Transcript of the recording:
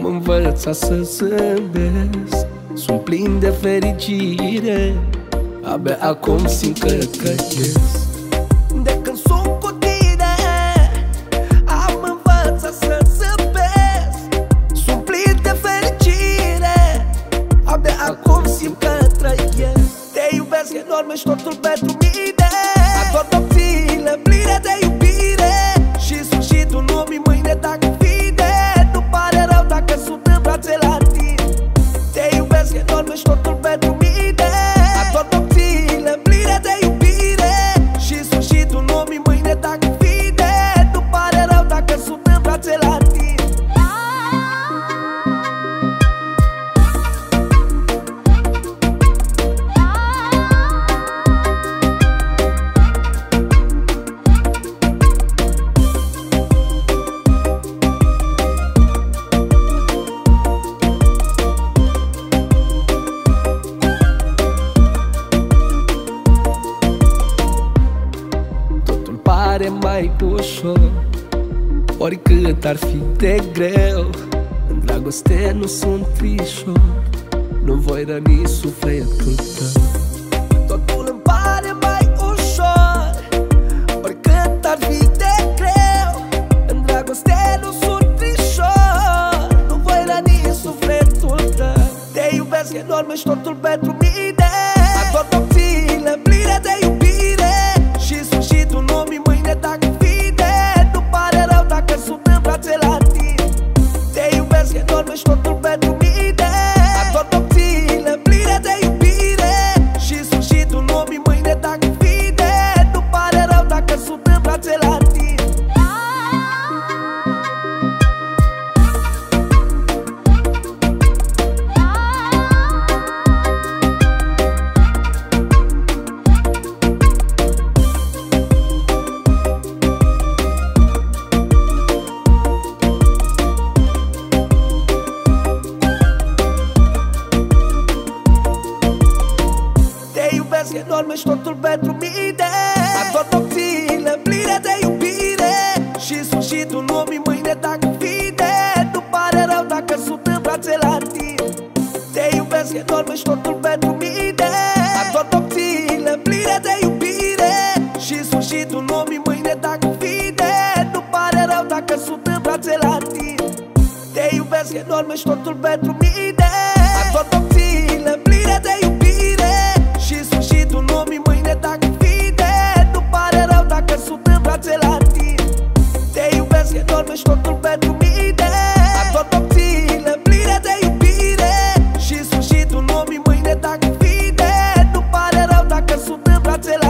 învățat să zâmbesc, sunt plin de fericire, abia acum simt că trăiesc. De când sunt cu tine, am învățat să zâmbesc, sunt plin de fericire, abia acum simt că trăiesc. Te iubesc enorm, ești totul pentru mine, ador nopțile pline de iubire și sfârșitul lumii mâine dacă vine. Nu pare rău dacă sunt în brațe la tine. Te iubesc enorm, ești totul pentru mine, ador nopțile pline de iubire și sfârșitul lumii mâine dacă vine. Nu pare rău dacă sunt în brațe la tine. Pare mai ușor, oricât ar fi de greu. În dragoste nu sunt trișor, nu voi răni sufletul tău. Totul îmi pare mai ușor, oricât ar fi de greu. În dragoste nu sunt trișor, nu voi răni sufletul tău. Te iubesc enorm, ești totul pentru mine, ador nopțile pline de iubire și sfârșitul lumii mâine dacă vine. Nu pare rău dacă sunt în brațe la tine. Te iubesc enorm, ești totul pentru mine, ador nopțile pline de iubire și sfârșitul lumii mâine dacă vine. Nu pare rău dacă sunt în brațe la tine. Enorm, ești totul pentru mine, ador nopțile pline de iubire și sfârșitul lumii mâine dacă vine. Nu pare rău dacă sunt în brațe la tine. Te iubesc enorm, ești totul pentru mine, ador nopțile pline de iubire și sfârșitul lumii mâine dacă vine. Nu pare rău dacă sunt în brațe la tine. Te iubesc enorm, ești totul pentru mine, ador nopțile pline de iubire și sfârșitul lumii mâine dacă vine. Nu pare rău dacă sunt în brațe la tine. Te iubesc enorm, ești totul pentru mine, ador nopțile pline de iubire și sfârșitul lumii mâine dacă vine. Nu pare rău dacă sunt în brațe la tine.